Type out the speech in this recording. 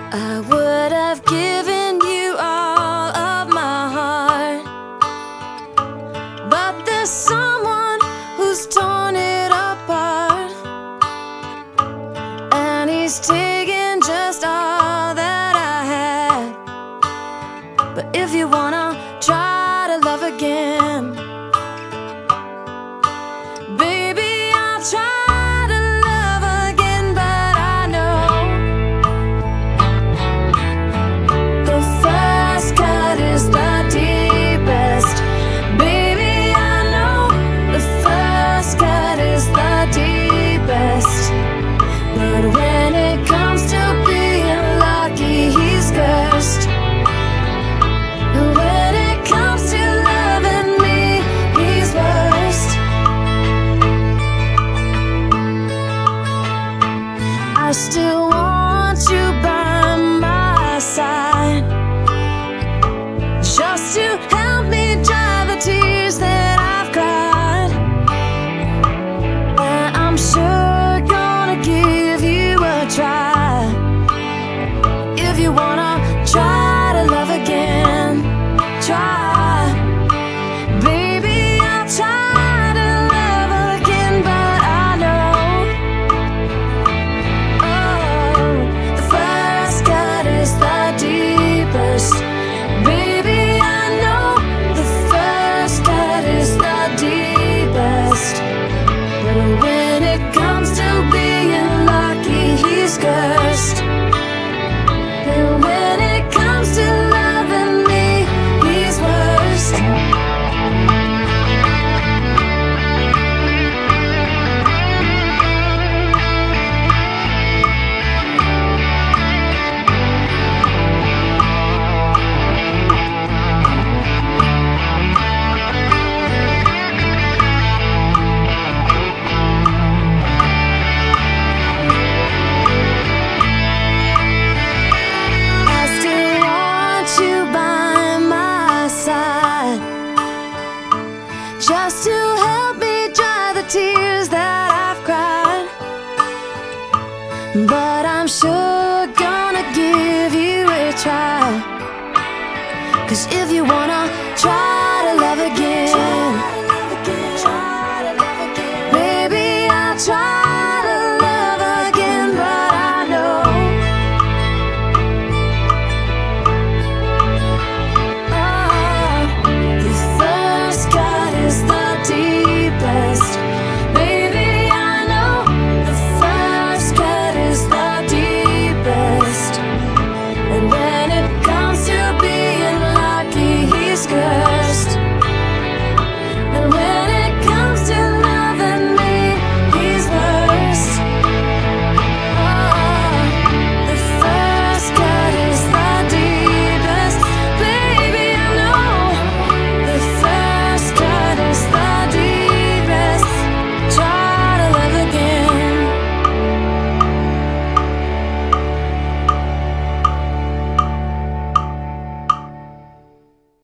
I would have given you all of my heart, but there's someone who's torn it apart, and he's taken just all that I had. But if you wanna try to love again, baby, I'll try. But when it comes to being lucky, he's cursed. And when it comes to loving me, he's worst. I still want you by my side, just to help me dry the tears that I've cried. And I'm sure try. If you wanna try to love again, try. Baby, I'll try to love again, but I know, oh, the first cut is the deepest. Baby, I know the first cut is the deepest. But when it comes to being lucky, he's cursed. And when it comes to loving me, he's worst. Just to help me dry the tears that I've cried. But I'm sure gonna give you a try. 'Cause if you wanna try to love again,